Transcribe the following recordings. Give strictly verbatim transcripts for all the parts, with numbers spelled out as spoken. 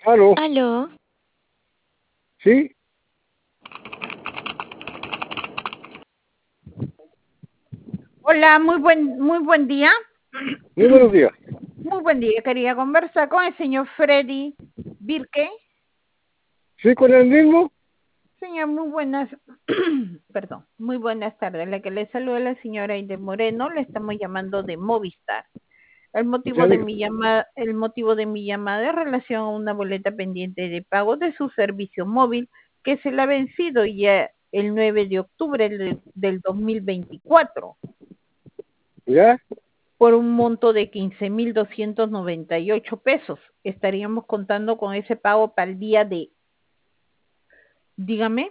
Aló, Aló, sí, Hola, muy buen, muy buen día. muy buenos días. Muy buen día. Quería conversar con el señor Freddy Birke. ¿Sí con el mismo? Señor, muy buenas, perdón, muy buenas tardes. La que le saluda la señora Aide Moreno, le estamos llamando de Movistar. El motivo Ya de digo. mi llamada, el motivo de mi llamada es relación a una boleta pendiente de pago de su servicio móvil que se le ha vencido ya el nueve de octubre del, del dos mil veinticuatro. ¿Ya? Por un monto de quince mil doscientos noventa y ocho pesos. Estaríamos contando con ese pago para el día de, dígame.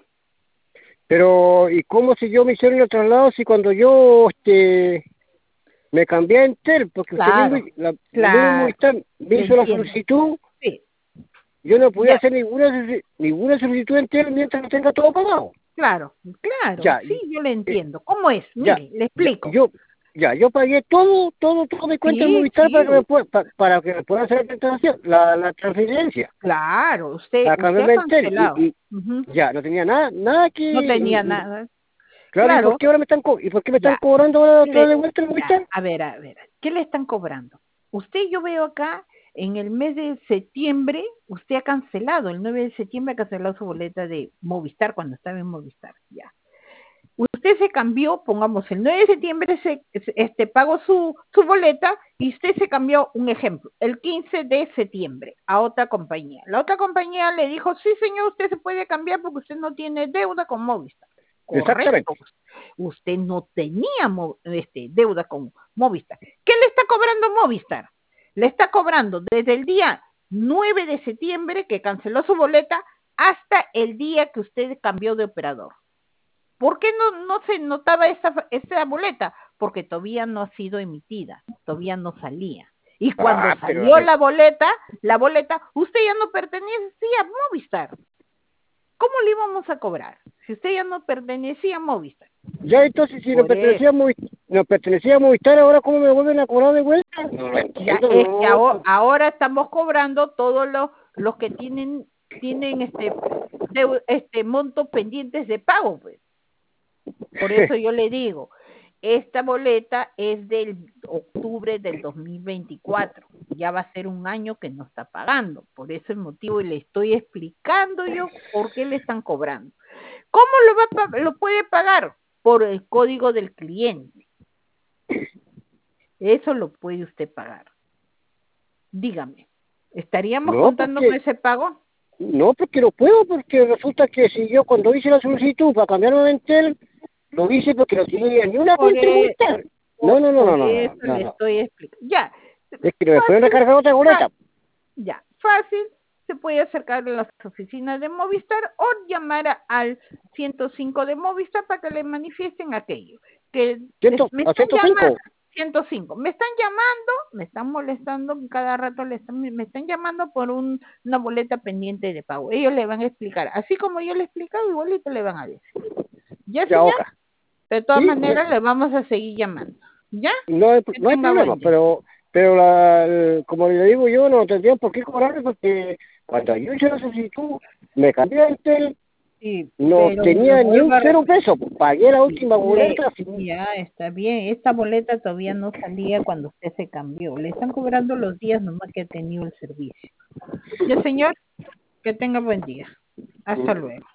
Pero, ¿y cómo si yo me hicieron el traslado si cuando yo este, me cambié a Entel? Porque usted mismo, Claro, la, lo mismo claro, Movistar me le hizo la entiendo. solicitud, Sí, yo no podía ya, hacer ninguna, solici- ninguna solicitud en Entel mientras no tenga todo pagado. claro, claro, Ya, sí, y- yo le eh, entiendo. ¿Cómo es? ya, Mire, le ya, explico. yo, ya, yo pagué todo, todo, todo mi cuenta de Sí, Movistar para sí, que me pueda, pa- para que me pueda hacer la transacción, la, la transferencia, claro, usted, para usted ha cambiarme a Entel. Y, cancelado. y Ujú. ya, no tenía nada, nada No tenía que. nada. Claro, ¿y por Claro, qué ahora me están co y por qué me están ya. cobrando ahora otra vez de Le, vuelta el ya, Movistar? a ver, a ver, ¿qué le están cobrando? Usted, yo veo acá, en el mes de septiembre, usted ha cancelado, el nueve de septiembre ha cancelado su boleta de Movistar cuando estaba en Movistar, ya. Usted se cambió, pongamos, el nueve de septiembre se, este, pagó su, su boleta y usted se cambió, un ejemplo, el quince de septiembre a otra compañía. La otra compañía le dijo, sí señor, usted se puede cambiar porque usted no tiene deuda con Movistar. Correcto. Exactamente. Usted no tenía este, deuda con Movistar. ¿Qué le está cobrando Movistar? Le está cobrando desde el día nueve de septiembre que canceló su boleta hasta el día que usted cambió de operador. ¿Por qué no, no se notaba esa, esa boleta? Porque todavía no ha sido emitida, todavía no salía. Y cuando Ah, pero salió eh, la boleta, la boleta, usted ya no pertenecía a Movistar. ¿Cómo le íbamos a cobrar? Si usted ya no pertenecía a Movistar. ya entonces si no Por pertenecía a eso. Movistar, no pertenecía a Movistar, ahora cómo me vuelven a cobrar de vuelta? No lo Ya entiendo, es que no. ahora, ahora estamos cobrando todos los, los que tienen, tienen este, de, este monto pendientes de pago, pues. Por eso yo le digo, esta boleta es del octubre del dos mil veinticuatro. Ya va a ser un año que no está pagando. Por ese motivo y le estoy explicando yo por qué le están cobrando. ¿Cómo lo, va a, lo puede pagar? Por el código del cliente. Eso lo puede usted pagar. Dígame, ¿estaríamos No, contando con porque, ese pago? no, porque no puedo, porque resulta que si yo cuando hice la solicitud para cambiarme de Entel, lo hice porque no tenía ni una Por, cuenta en e- Movistar. No, por, no, no, no, por no, no, eso no, le no. estoy explicando. Ya, Es que no me pueden fácil, recargar otra boleta. ya, fácil, se puede acercar a las oficinas de Movistar o llamar a- al ciento cinco de Movistar para que le manifiesten aquello. Que les- Ciento, me a están ciento llamando, cinco. ciento cinco, me están llamando, me están molestando, cada rato le están, me están llamando por un, una boleta pendiente de pago. Ellos le van a explicar, así como yo le he explicado, igualito le van a decir. ¿Ya, Ya, señor? oca. De todas Sí, me- maneras, le vamos a seguir llamando. ¿Ya? no hay, Que no hay tenga problema, buen día. pero pero la, el- como le digo yo, no tendría por qué cobrarme porque cuando yo hice la solicitud, me cambié de Entel, Sí, no pero le tenía ni un vuelvo a cero repetir. peso, pagué la última Le, boleta. Sin- ya está bien. Esta boleta todavía no salía cuando usted se cambió. Le están cobrando los días nomás que ha tenido el servicio. Ya, señor, que tenga buen día. Hasta luego.